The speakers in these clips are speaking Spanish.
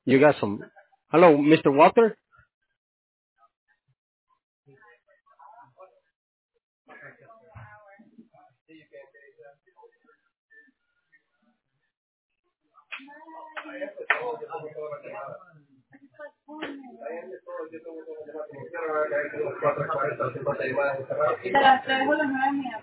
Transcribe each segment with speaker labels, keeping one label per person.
Speaker 1: You got some. Hello, Mr. Walter.
Speaker 2: Te las traigo las 9:30.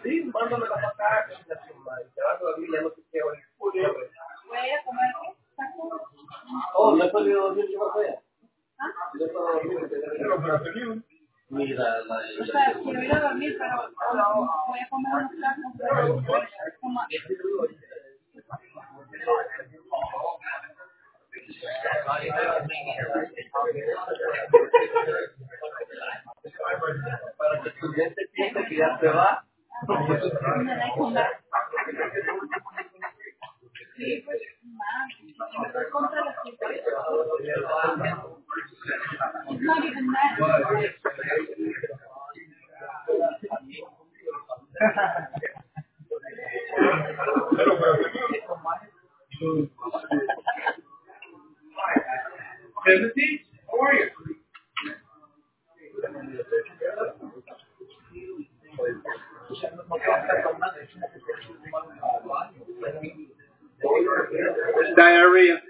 Speaker 2: Voy a ir a comer.
Speaker 3: Oh, no he podido dormir, ¿qué pasó ya?
Speaker 2: ¿Ah?
Speaker 3: No he podido dormir. Mira,
Speaker 2: O sea, quiero ir a dormir, pero voy a comer unos tacos. Como-
Speaker 3: para que tu mente piense que ya se va.
Speaker 2: Me da comer. Sí, pues, más. Me voy contra la cita. It's not even that.
Speaker 3: Timothy, how are you? Diarrhea.